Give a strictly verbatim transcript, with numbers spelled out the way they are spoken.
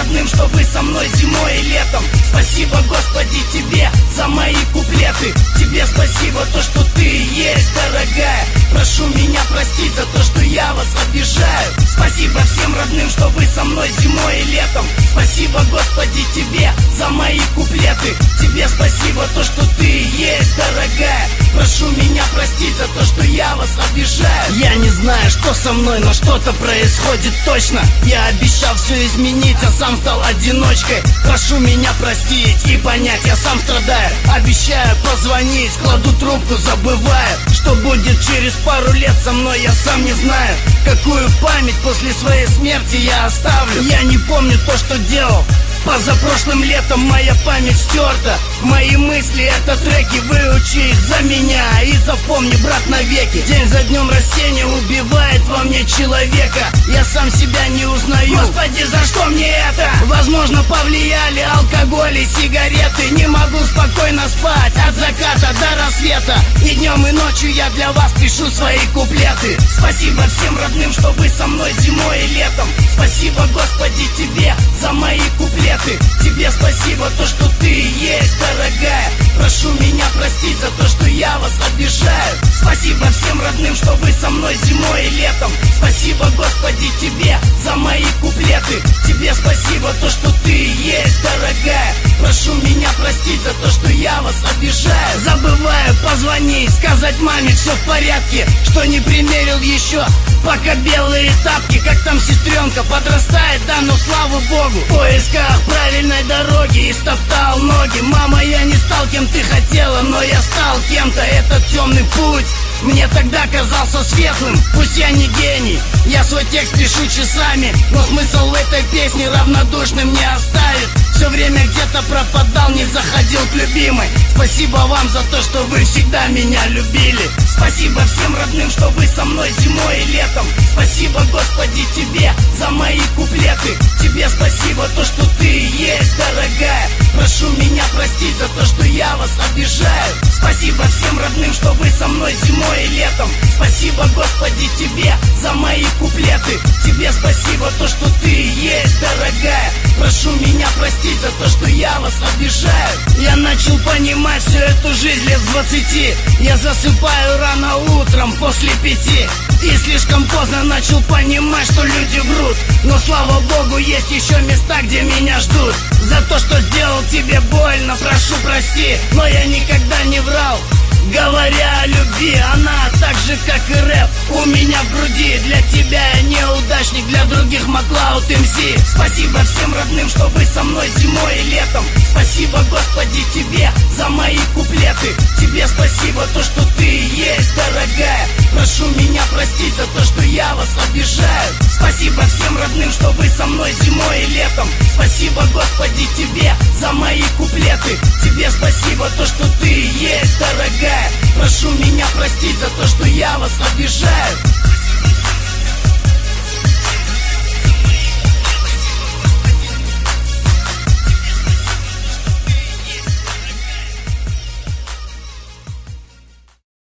родным, что вы со мной зимой и летом. Спасибо, Господи, тебе за мои куплеты. Тебе спасибо, то, что ты есть, дорогая. Прошу меня простить за то, что я вас обижаю. Спасибо всем родным, что вы со мной зимой и летом. Спасибо, Господи, тебе за мои куплеты. Тебе спасибо, то, что ты есть, дорогая. Прошу меня простить за то, что я вас обижаю. Я не знаю, что со мной, но что-то происходит точно. Я обещал все изменить, а сам стал одиночкой. Прошу меня простить и понять, я сам страдаю. Обещаю позвонить, кладу трубку, забываю. Что будет через пару лет со мной, я сам не знаю. Какую память после своей смерти я оставлю. Я не помню то, что делал позапрошлым летом, моя память стерта. Мои мысли — это треки, выучи их за меня. И запомни, брат, навеки. День за днем растение убивает во мне человека. Я сам себя не узнаю. Господи, за что мне это? Возможно, повлияли алкоголь и сигареты. Не могу спокойно спать от заката до рассвета. И днем, и ночью я для вас пишу свои куплеты. Спасибо всем родным, что вы со мной зимой и летом. Спасибо, Господи, тебе за мои куплеты. Тебе спасибо, то, что ты есть, дорогая. Прошу меня простить за то, что я вас обижаю. Спасибо всем родным, что вы со мной зимой и летом. Спасибо, Господи, тебе за мои куплеты. Тебе спасибо, то, что ты есть, дорогая. Прошу меня простить за то, что я вас обижаю. Забываю позвонить, сказать маме, все в порядке, что не примерил еще пока белые тапки. Как там сестренка подрастает, да, ну слава богу. В поисках правильной дороги и стоптал ноги. Мама, я не стал кем ты хотела, но я стал кем-то. Этот темный путь мне тогда казался светлым. Пусть я не гений, я свой текст пишу часами, но смысл в этой песне равнодушным не оставит. Все время где-то пропадал, не заходил к любимой. Спасибо вам за то, что вы всегда меня любили. Спасибо всем родным, что вы со мной зимой и летом. Спасибо, Господи, тебе за мои куплеты. Тебе спасибо, то, что ты есть, дорогая. Прошу меня простить за то, что я вас обижаю. Спасибо всем родным, что вы со мной зимой и летом. Спасибо, Господи, тебе за мои куплеты. Тебе спасибо, то, что ты есть, дорогая. Прошу меня простить за то, что я вас обижаю. Я начал понимать всю эту жизнь лет с двадцати. Я засыпаю рано утром после пяти. И слишком поздно начал понимать, что люди врут. Но слава богу, есть еще места, где меня ждут. За то, что сделал тебе больно, прошу прости. Но я никогда не врал, говоря о любви. Она так же, как и рэп, у меня в груди. Для тебя я неудачник, для других Маклауд эм си. Спасибо всем родным, что вы со мной зимой и летом. Спасибо, Господи, тебе за мои куплеты. Тебе спасибо, то, что ты есть, дорогая. Прошу меня простить за то, что я вас обижаю. Спасибо всем родным, что вы со мной зимой и летом. Спасибо, Господи, тебе за мои куплеты. Тебе спасибо, то, что ты есть, дорогая. Прошу меня простить за то, что я вас обижаю.